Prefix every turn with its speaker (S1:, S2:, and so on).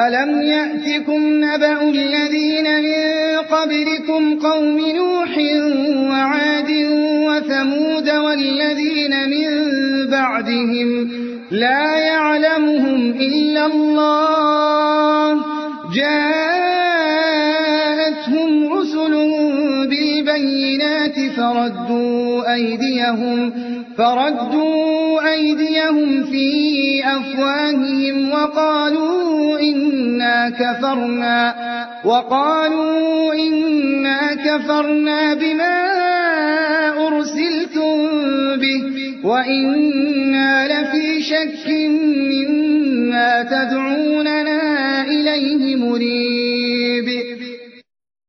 S1: ألم يأتكم نبأ الذين من قبلكم قوم نوح وعاد وثمود والذين من بعدهم لا يعلمهم إلا الله جاءتهم رسلهم بالبينات فردوا أيديهم في أفواههم وقالوا إنا كفرنا بما أرسلتم به وإنا لفي شك مما تدعوننا إليه مريب.